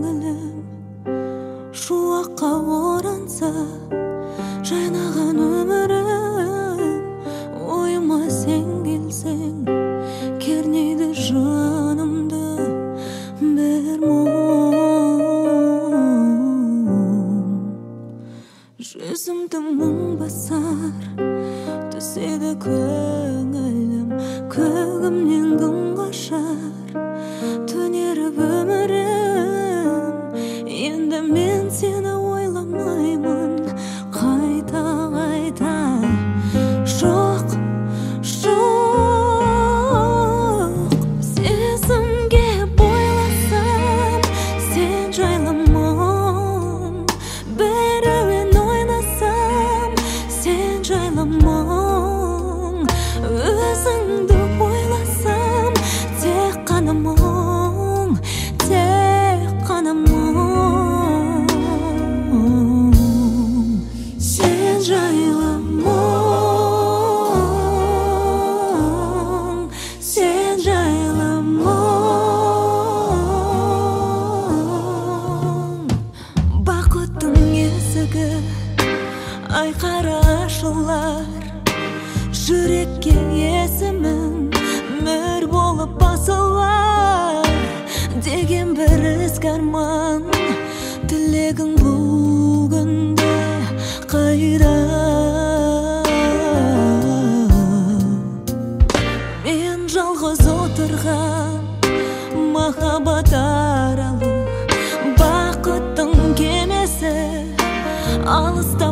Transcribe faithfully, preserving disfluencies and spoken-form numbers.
көңілім шуаққа оранса, жайнаған өмірім ойыма сен келсең, кернейді жанымды бір мұң. Жүзімді мұң басар, түседі көңілім, көгімнен күн қашар, төнеріп өмірім. Енді мен сені ойламаймын қайта қайта. Жоқ, жоқ, сезімге бойласам, сен жайлы мұң. Бір әуен ойнасам, сен жайлы мұң. Өзіңді ойласам, тек қана мұң, тек қана мұң. Сен жайлы мұң, сен жайлы мұң. Бақыттың есігі айқара ашылар, жүрекке есімің мөр болып басылар. Деген бір ізгі арман, тілегің бұл күнде қайда? Мен жалғыз отырған махаббат аралы, бақыттың кемесі алыста